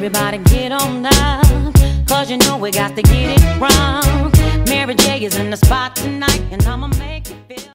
everybody get on up, 'cause you know we got to get it wrong. Mary J is in the spot tonight, and I'ma make it feel